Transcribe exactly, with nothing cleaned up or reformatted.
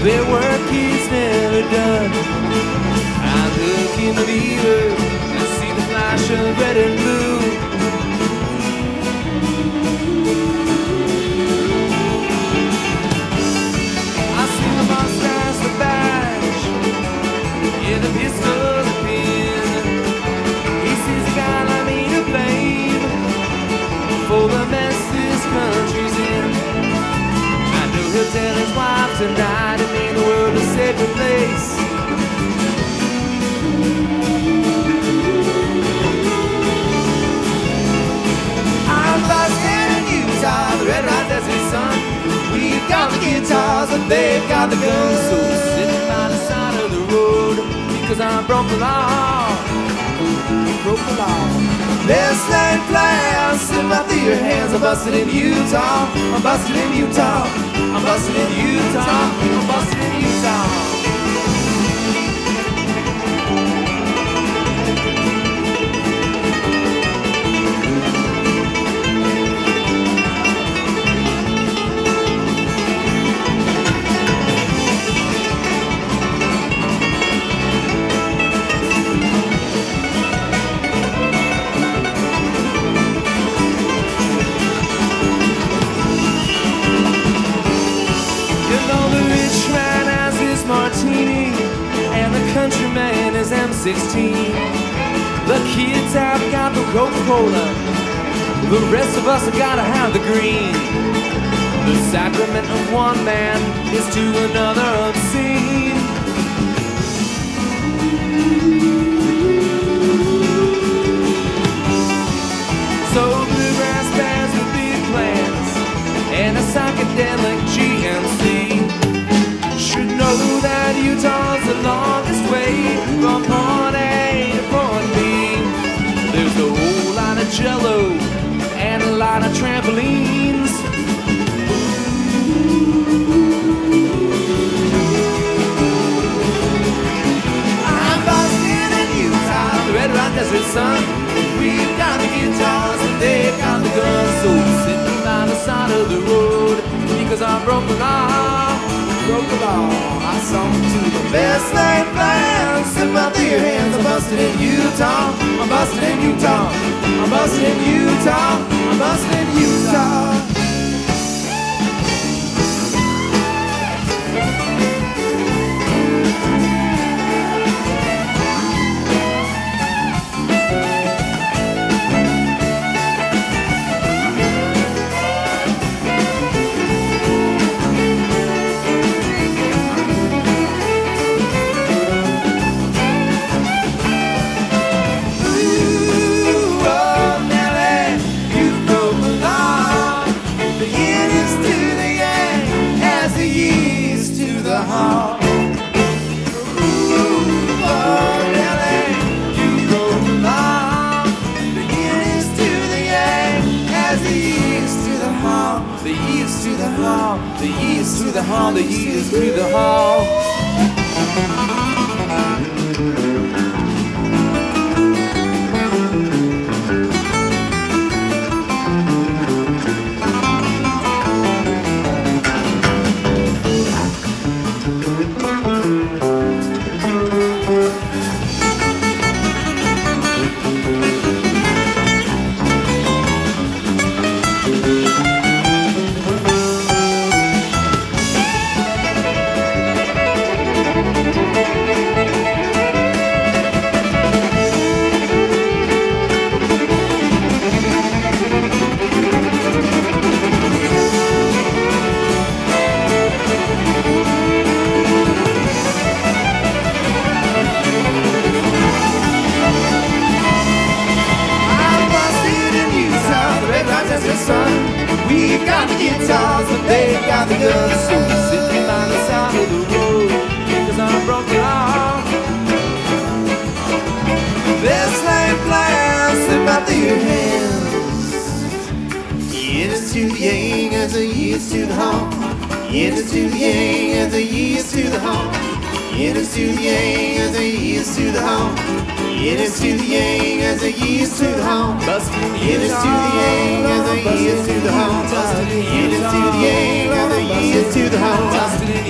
their work is never done. I look in the mirror and see the flash of red and blue. I see the mustache, the badge, yeah, the pistol, the pin. He sees a guy like me to blame for the mess this country's in. I know he'll tell his wife tonight and make the world a safer place. I'm busting in Utah, the red light desert sun. We've got the guitars and they've got the guns. So we're sitting by the side of the road because I broke the law. Broke the law. This lane play, slip out through your hands. I'm busted in Utah. I'm busted in Utah. I'm busted in Utah. I'm busted in Utah. Martini and the countryman is M sixteen. The kids have got the Coca-Cola, the rest of us have gotta have the green. The sacrament of one man is to another obscene. So bluegrass bands with big plans and a psychedelic G M C should know that Utah's the longest way from point A to point B. There's a whole lot of jello and a lot of trampolines. I'm busting in Utah, the red rock desert sun. We've got the guitars and they've got the guns. So we're sitting by the side of the road because I broke the law. Broke the law, I sung to the best laid plans. Slip out through your hands. I'm busted in Utah. I'm busted in Utah. I'm busted in Utah. I'm busted in Utah. The years to the hall, the years to the hall. We've got the guitars, but they've got the guns. So we're sitting by the side of the road because I broke the law. This lane plan slip out through your hands. Years to the yang as the years to the hall. Years to the yang as the years to the hall. Years to the yang as the years to the hall. Years to the yang as the years to the hall. Years to the yang as the years to the hall. Years to the yang as the years to the hall.